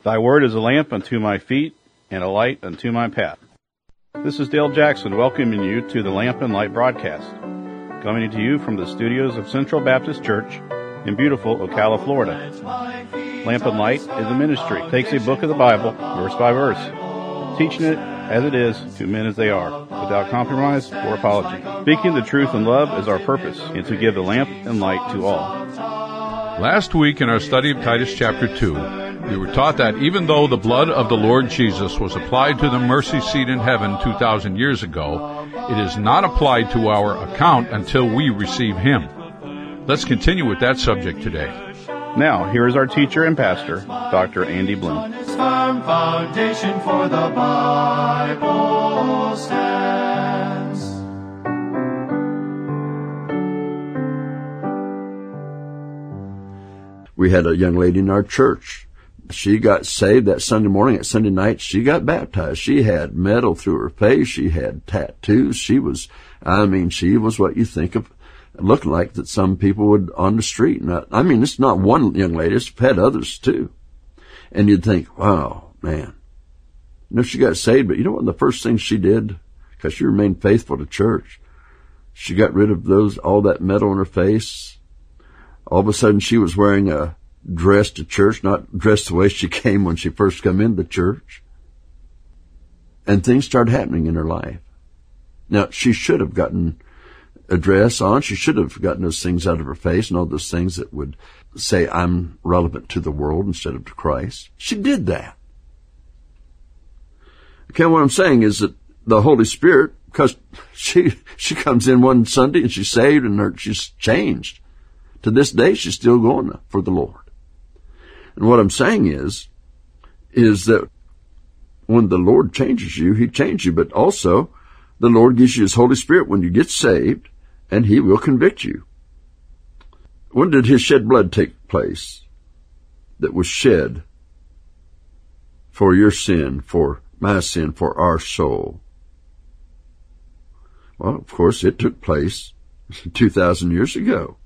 Thy word is a lamp unto my feet and a light unto my path. This is Dale Jackson welcoming you to the Lamp and Light broadcast, coming to you from the studios of Central Baptist Church in beautiful Ocala, Florida. Lamp and Light is a ministry. It takes a book of the Bible, verse by verse, teaching it as it is to men as they are, without compromise or apology. Speaking the truth in love is our purpose, and to give the lamp and light to all. Last week in our study of Titus chapter 2, we were taught that even though the blood of the Lord Jesus was applied to the mercy seat in heaven 2,000 years ago, it is not applied to our account until we receive Him. Let's continue with that subject today. Now, here is our teacher and pastor, Dr. Andy Bloom. Firm foundation for the Bible stands. We had a young lady in our church. She got saved that Sunday morning. At Sunday night, she got baptized. She had metal through her face. She had tattoos. She was what you think of looking like that some people would on the street. It's not one young lady. It's had others too. And you'd think, wow, man. She got saved, but you know what the first thing she did? Because she remained faithful to church. She got rid of all that metal in her face. All of a sudden she was wearing a dress to church, not dressed the way she came when she first came into the church. And things started happening in her life. Now, she should have gotten a dress on. She should have gotten those things out of her face and all those things that would say, I'm relevant to the world instead of to Christ. She did that. Okay, what I'm saying is that the Holy Spirit, because she comes in one Sunday and she's saved and she's changed. To this day, she's still going for the Lord. And what I'm saying is that when the Lord changes you, He changes you, but also the Lord gives you His Holy Spirit when you get saved, and He will convict you. When did His shed blood take place that was shed for your sin, for my sin, for our soul? Well, of course, it took place 2,000 years ago.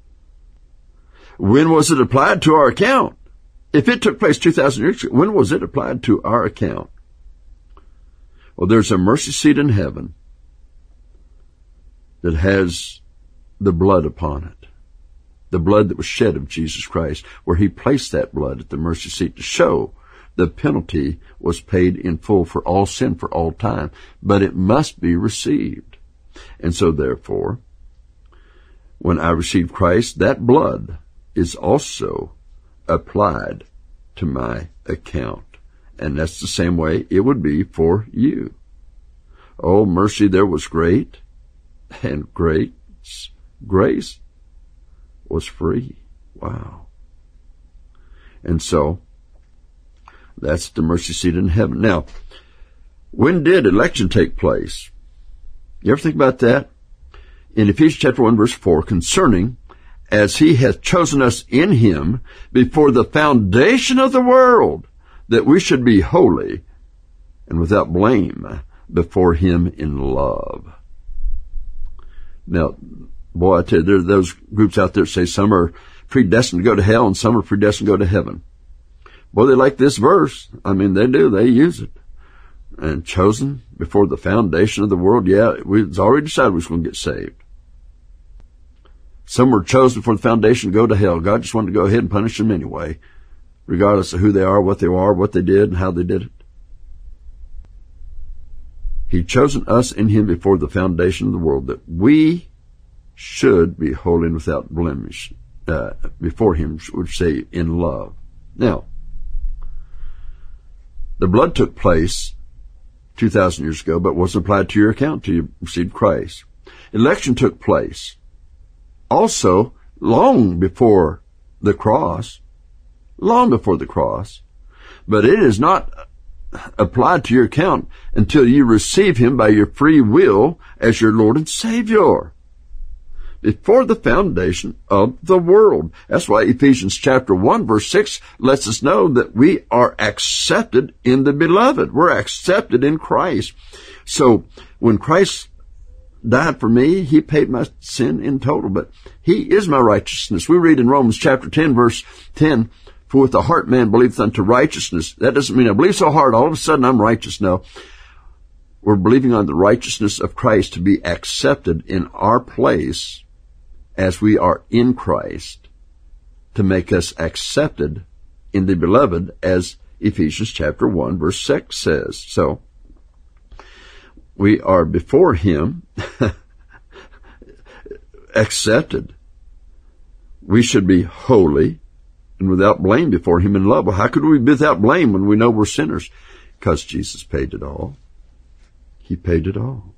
When was it applied to our account? If it took place 2,000 years ago, when was it applied to our account? Well, there's a mercy seat in heaven that has the blood upon it. The blood that was shed of Jesus Christ, where He placed that blood at the mercy seat to show the penalty was paid in full for all sin for all time. But it must be received. And so therefore, when I receive Christ, that blood is also applied to my account. And that's the same way it would be for you. Oh, mercy there was great, and grace was free. Wow. And so, that's the mercy seat in heaven. Now, when did election take place? You ever think about that? In Ephesians chapter 1, verse 4, concerning as He hath chosen us in Him before the foundation of the world, that we should be holy and without blame before Him in love. Now, boy, I tell you, there are those groups out there that say some are predestined to go to hell and some are predestined to go to heaven. Boy, they like this verse. They do. They use it. And chosen before the foundation of the world, it's already decided we're going to get saved. Some were chosen before the foundation to go to hell. God just wanted to go ahead and punish them anyway, regardless of who they are, what they did, and how they did it. He chosen us in Him before the foundation of the world, that we should be holy and without blemish before Him, would say, in love. Now, the blood took place 2,000 years ago, but wasn't applied to your account till you received Christ. Election took place also long before the cross, but it is not applied to your account until you receive Him by your free will as your Lord and Savior. Before the foundation of the world. That's why Ephesians chapter 1 verse 6 lets us know that we are accepted in the beloved. We're accepted in Christ. So when Christ died for me, He paid my sin in total, but He is my righteousness. We read in Romans chapter 10 verse 10, For with the heart man believeth unto righteousness. That doesn't mean I believe so hard, all of a sudden I'm righteous. No. We're believing on the righteousness of Christ to be accepted in our place as we are in Christ, to make us accepted in the beloved, as Ephesians chapter 1 verse 6 says. So, we are before Him, accepted. We should be holy and without blame before Him in love. Well, how could we be without blame when we know we're sinners? Because Jesus paid it all. He paid it all.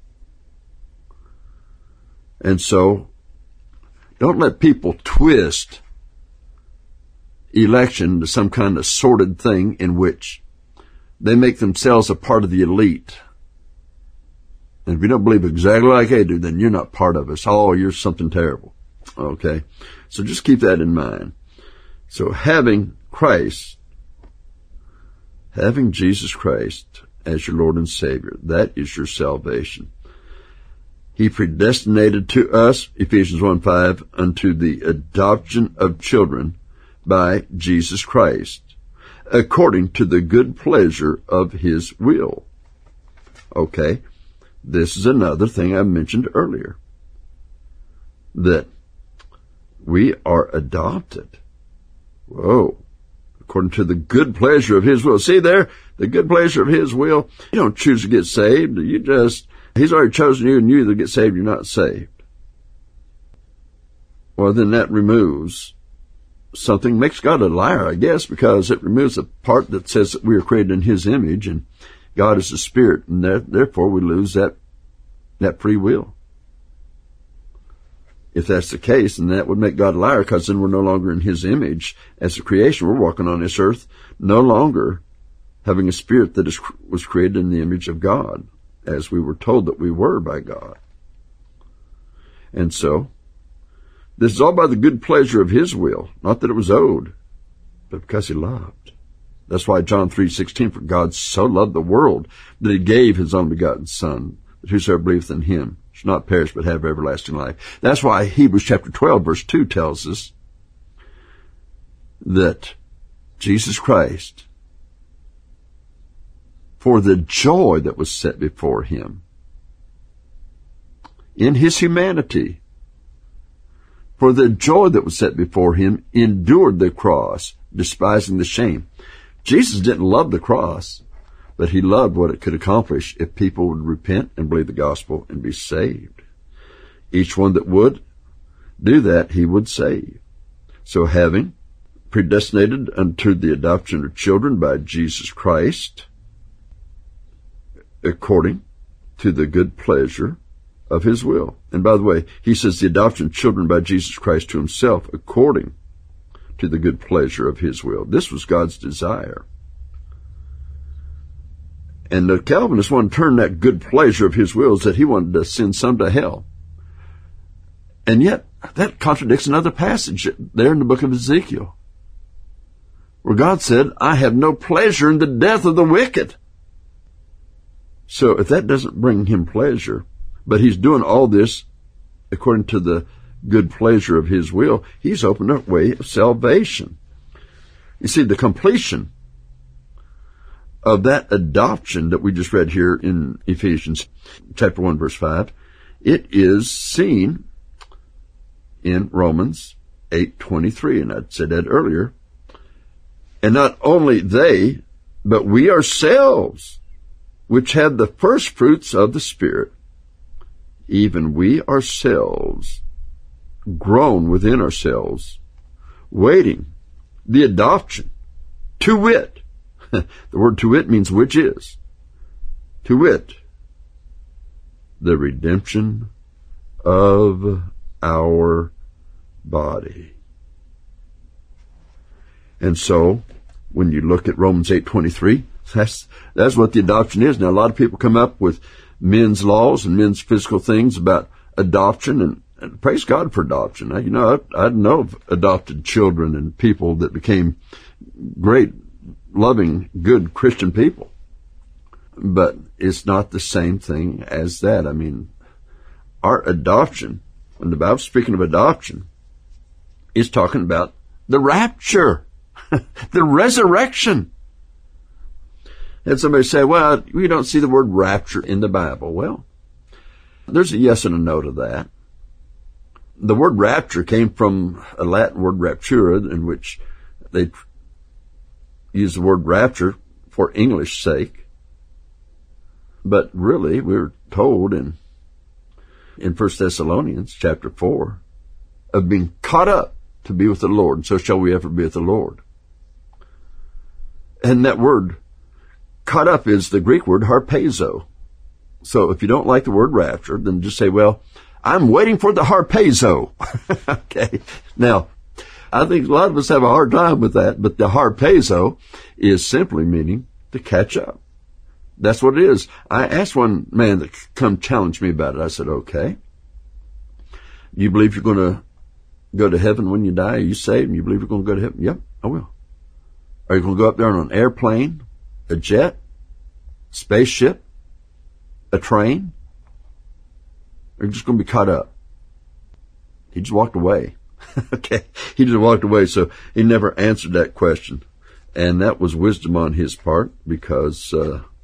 And so, don't let people twist election to some kind of sordid thing in which they make themselves a part of the elite. And if you don't believe exactly like they do, then you're not part of us. Oh, you're something terrible. Okay? So just keep that in mind. So having Christ, having Jesus Christ as your Lord and Savior, that is your salvation. He predestinated to us, Ephesians 1:5, unto the adoption of children by Jesus Christ, according to the good pleasure of His will. Okay, this is another thing I mentioned earlier, that we are adopted. Whoa. According to the good pleasure of His will. See there? The good pleasure of His will. You don't choose to get saved. He's already chosen you, and you either get saved or you're not saved. Well, then that removes something, makes God a liar, I guess, because it removes the part that says that we are created in His image, and God is a spirit, and therefore we lose that free will. If that's the case, then that would make God a liar, because then we're no longer in His image as a creation. We're walking on this earth no longer having a spirit that was created in the image of God, as we were told that we were by God. And so, this is all by the good pleasure of His will, not that it was owed, but because He loved. That's why John 3:16, for God so loved the world that He gave His only begotten Son, that whosoever believeth in Him should not perish but have everlasting life. That's why Hebrews chapter 12 verse 2 tells us that Jesus Christ, for the joy that was set before Him, in His humanity, for the joy that was set before Him, endured the cross, despising the shame. Jesus didn't love the cross, but He loved what it could accomplish if people would repent and believe the gospel and be saved. Each one that would do that, He would save. So having predestinated unto the adoption of children by Jesus Christ, according to the good pleasure of His will. And by the way, He says the adoption of children by Jesus Christ to Himself, according to the good pleasure of His will. This was God's desire. And the Calvinists want to turn that good pleasure of His will is that He wanted to send some to hell. And yet, that contradicts another passage there in the book of Ezekiel, where God said, I have no pleasure in the death of the wicked. So if that doesn't bring Him pleasure, but He's doing all this according to the good pleasure of His will, He's opened a way of salvation. You see, the completion of that adoption that we just read here in Ephesians chapter 1 verse 5, it is seen in Romans 8:23, and I said that earlier. And not only they, but we ourselves, which have the first fruits of the Spirit, even we ourselves, groan within ourselves, waiting the adoption, to wit. The word to wit means which is. To wit, the redemption of our body. And so, when you look at Romans 8:23, that's what the adoption is. Now, a lot of people come up with men's laws and men's physical things about adoption, and praise God for adoption. Now, you know, I know of adopted children and people that became great, loving, good Christian people. But it's not the same thing as that. I mean, our adoption, when the Bible's speaking of adoption, is talking about the rapture. The resurrection. And somebody say, well, we don't see the word rapture in the Bible. Well, there's a yes and a no to that. The word rapture came from a Latin word raptura, in which they use the word rapture for English sake. But really, we're told in 1 Thessalonians chapter 4 of being caught up to be with the Lord, and so shall we ever be with the Lord. And that word caught up is the Greek word harpazo. So if you don't like the word rapture, then just say, well, I'm waiting for the harpazo. Okay. Now, I think a lot of us have a hard time with that, but the harpazo is simply meaning to catch up. That's what it is. I asked one man that come challenge me about it. I said, okay, you believe you're going to go to heaven when you die? Are you saved and you believe you're going to go to heaven? Yep, I will. Are you going to go up there on an airplane, a jet, spaceship, a train? Or are you just going to be caught up? He just walked away. Okay. He just walked away. So he never answered that question. And that was wisdom on his part, because,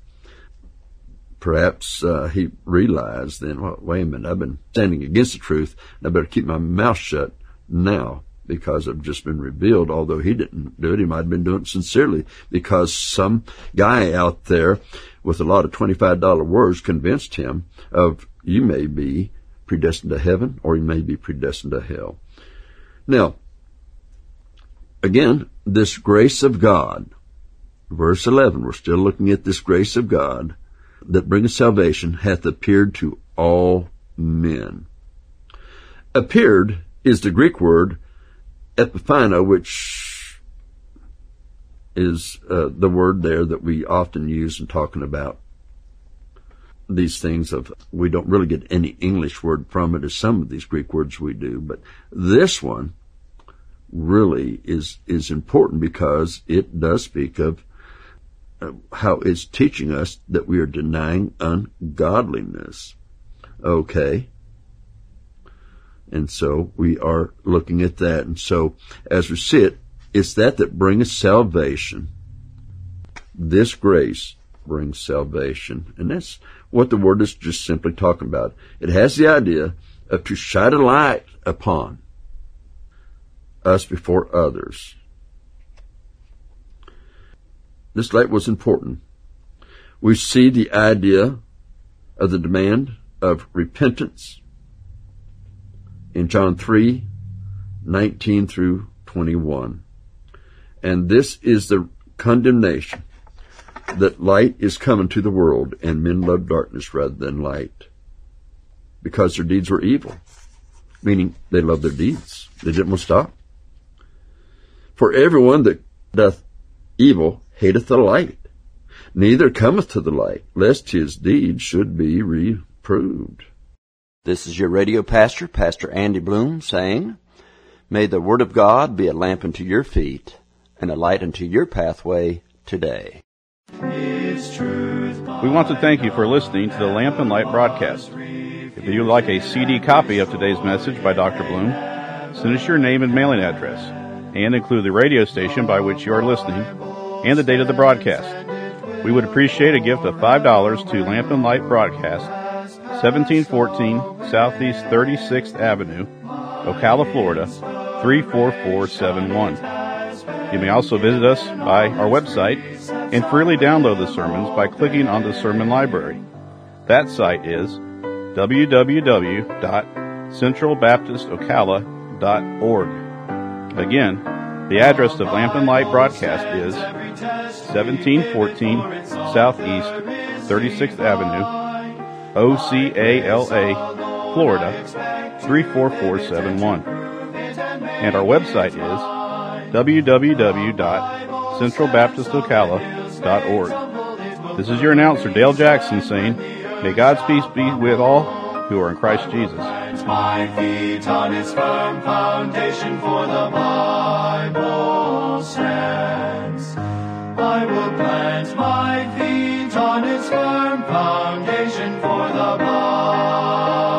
perhaps he realized then, well, wait a minute, I've been standing against the truth, and I better keep my mouth shut now, because I've just been revealed. Although he didn't do it, he might have been doing it sincerely, because some guy out there with a lot of $25 words convinced him of, you may be predestined to heaven, or you may be predestined to hell. Now, again, this grace of God, verse 11, we're still looking at this grace of God, that bringeth salvation, hath appeared to all men. Appeared is the Greek word epiphano, which is the word there that we often use in talking about these things. Of we don't really get any English word from it as some of these Greek words we do, but this one really is important, because it does speak of how it's teaching us that we are denying ungodliness. Okay. And so we are looking at that. And so as we see it, it's that bringeth salvation. This grace brings salvation. And that's what the word is just simply talking about. It has the idea of to shine a light upon us before others. This light was important. We see the idea of the demand of repentance in John 3:19 through 21. And this is the condemnation, that light is coming to the world, and men love darkness rather than light, because their deeds were evil, meaning they loved their deeds. They didn't want to stop. For everyone that doth evil hateth the light, neither cometh to the light, lest his deeds should be reproved. This is your radio pastor, Pastor Andy Bloom, saying, may the Word of God be a lamp unto your feet and a light unto your pathway today. We want to thank you for listening to the Lamp and Light broadcast. If you would like a CD copy of today's message by Dr. Bloom, send us your name and mailing address, and include the radio station by which you are listening and the date of the broadcast. We would appreciate a gift of $5 to Lamp and Light Broadcast, 1714 Southeast 36th Avenue, Ocala, Florida, 34471. You may also visit us by our website and freely download the sermons by clicking on the Sermon Library. That site is www.centralbaptistocala.org. Again, the address of Lamp and Light Broadcast is 1714 Southeast 36th Avenue, Ocala, Florida, 34471. And our website is www.centralbaptistocala.org. This is your announcer, Dale Jackson, saying, may God's peace be with all who are in Christ Jesus. My feet on its firm foundation, for the Bible stands. I will plant my feet on its firm foundation, for the Bible